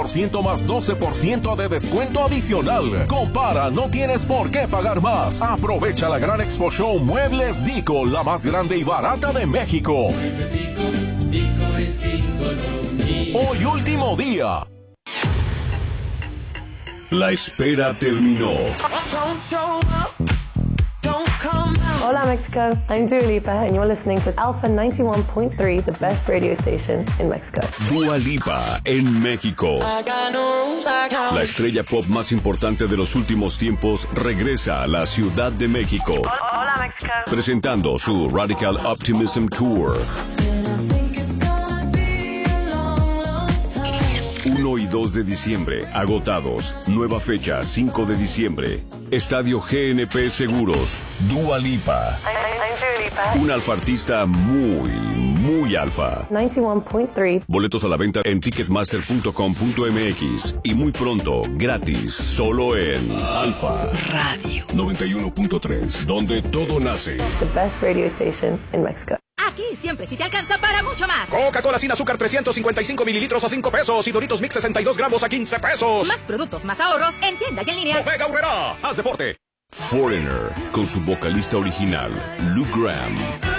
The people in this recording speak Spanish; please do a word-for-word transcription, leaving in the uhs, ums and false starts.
por ciento más doce por ciento de descuento adicional. Compara, no tienes por qué pagar más. Aprovecha la gran Expo Show Muebles Dico, la más grande y barata de México. Hoy último día. La espera terminó. Hola Mexico, I'm Dua Lipa and you're listening to Alpha ninety-one point three, the best radio station in Mexico. Dua Lipa en México. La estrella pop más importante de los últimos tiempos regresa a la Ciudad de México. Hola Mexico. Presentando su Radical Optimism Tour. uno y dos de diciembre, agotados. Nueva fecha, cinco de diciembre. Estadio G N P Seguros. Dua Lipa. I'm, I'm Dua Lipa. Un alfa artista muy, muy alfa. ninety-one point three. Boletos a la venta en ticketmaster punto com punto m x y muy pronto, gratis, solo en Alfa Radio noventa y uno punto tres, donde todo nace. The best radio station in Mexico. Aquí siempre sí te alcanza para mucho más. Coca-Cola sin azúcar trescientos cincuenta y cinco mililitros a cinco pesos y Doritos Mix sesenta y dos gramos a quince pesos. Más productos, más ahorros, en tienda y en línea. Bodega Aurrera, haz deporte. Foreigner, con su vocalista original, Luke Graham.